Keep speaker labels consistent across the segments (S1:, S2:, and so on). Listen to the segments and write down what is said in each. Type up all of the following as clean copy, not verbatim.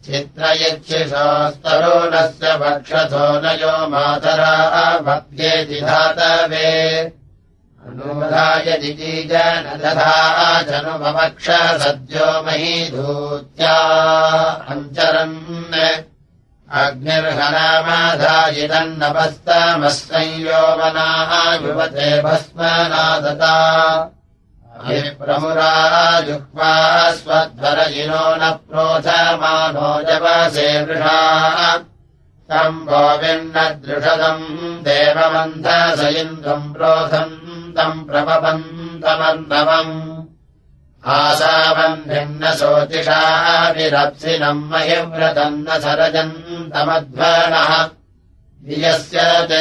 S1: चित्रयच्छिषोस्तरुणस्य वक्षसो नयो मातरा भक्त्येति धातवे अनुमदाय दिजीजन दधा जनुमवक्ष सद्यो महीधूत्या अञ्चरन् अग्निर्हनामाधायिदन्नपस्तमस्संयोमनाः युवते भस्मनादता प्रमुरा जुह्वा स्वध्वरयिनो न प्रोधमानो जवसे वृषा तम् गोविन्नदृषदम् देवमन्थस इन्द्रम् प्रोथम् तम् प्रपपन्तमर्णवम् आसावन्निन्न सोतिषाभिरप्सिनम् महिव्रतम् न सरजन्तमध्वनः वियस्य ते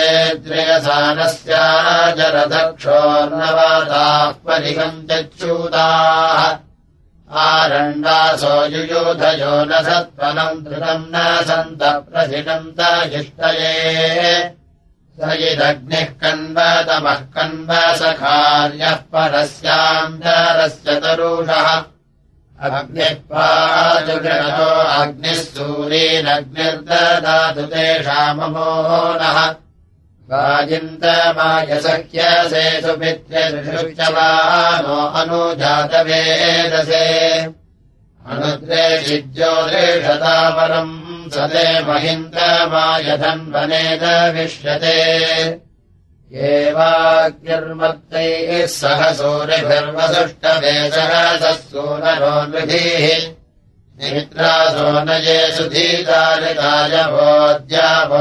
S1: द्रियसानस्याजरदक्षोर्नवाताः परिगञ्चच्यूताः आरण्डासो युयूधयो न सत्त्वनम् धृतम् न सन्तप्रथिनन्त इष्टये स यदग्निः कन्वतमः कन्वसखार्यः परस्यान्तरस्य तरुषः अग्निः पाजुगणतो अग्निः सूरीनग्निर्ददातु तेषाममोनः वाजिन्तमायसख्यसे सुपित्र्यदृशुश्चवानो अनुजातवेदसे अनुद्रे ज्योतिषतापरम् सदे महिन्दमायधन्वनेदविष्यते एवाग्निर्मत्तैः सह सूरिभिर्वसुष्टवेशः सूनरोन्विधिः निमित्रासो न ये सुधीतारिताय भोज्याभो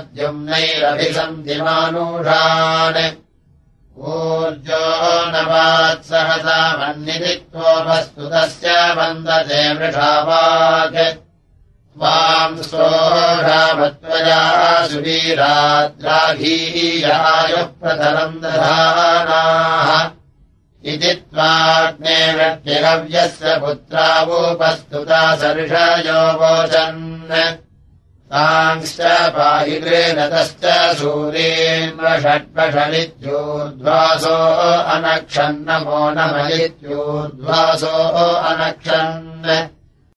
S1: नद्युम्नैरभिसन्धिमानुषान् ऊर्जो न वात्सहसा मन्निधित्वोपस्तुतस्य वन्दते वृषावाक् त्वाम् स्तोषामत्वया सुवीराद्राघीयायुः प्रतरम् दधानाः इति त्वाग्ने व्यक्तिहव्यस्य पुत्रावुपस्तुता सर्षयो वोचन् तांश्च पाहि गृह्णतश्च सूरीन्वषट्वषलित्यूर्ध्वासो अनक्षन्नमो नमलित्यूर्ध्वासो अनक्षन्